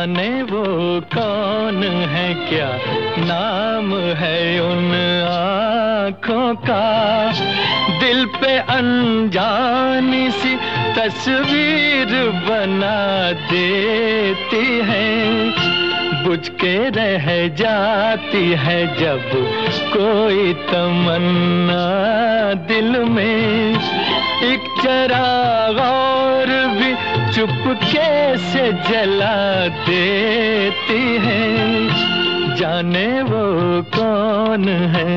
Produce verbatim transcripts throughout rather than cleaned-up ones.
जाने वो कौन है, क्या नाम है उन आँखों का। दिल पे अनजानी सी तस्वीर बना देती है, बुझ के रह जाती है जब कोई तमन्ना दिल में। एक चिराग और भी चुपके से जला देती है, जाने वो कौन है।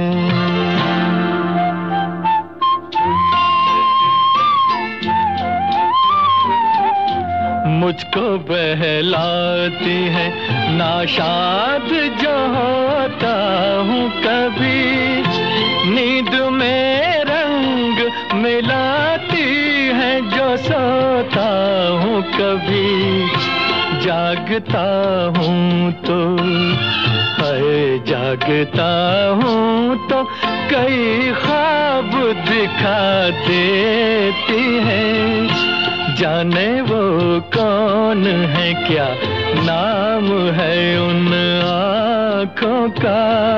मुझको बहलाती है नाशाद जो होता हूँ कभी, नींद में रंग मिलाती है जो सोता हूँ कभी। जागता हूँ तो है, जागता हूँ तो कई ख्वाब दिखा देती है, जाने वो कौन है, क्या नाम है उन आँखों का।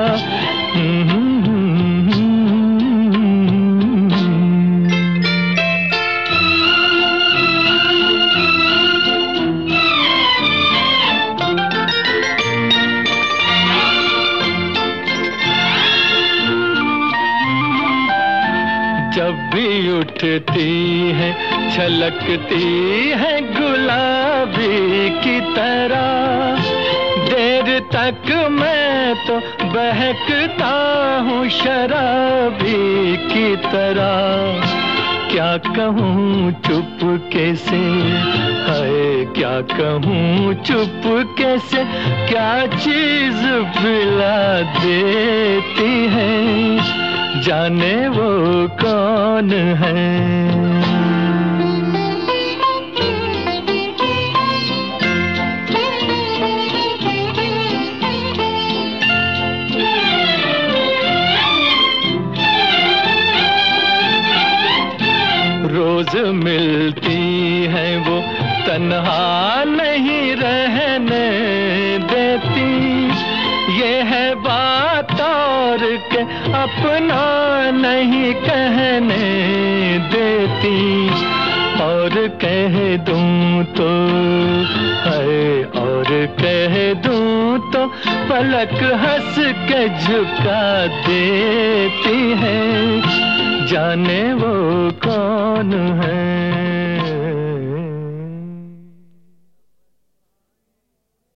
जब भी उठती है छलकती है गुलाबी की तरह, देर तक मैं तो बहकता हूँ शराबी की तरह। क्या कहूँ चुपके से, हाय क्या कहूँ चुपके से, क्या चीज पिला देती है, जाने वो कौन है। रोज मिलती है वो तन्हा नहीं रहने देती, ये है बात और के अपना नहीं कहने देती। और कह दूं तो है, और कह दूं तो पलक हंस के झुका देती है, जाने वो कौन है।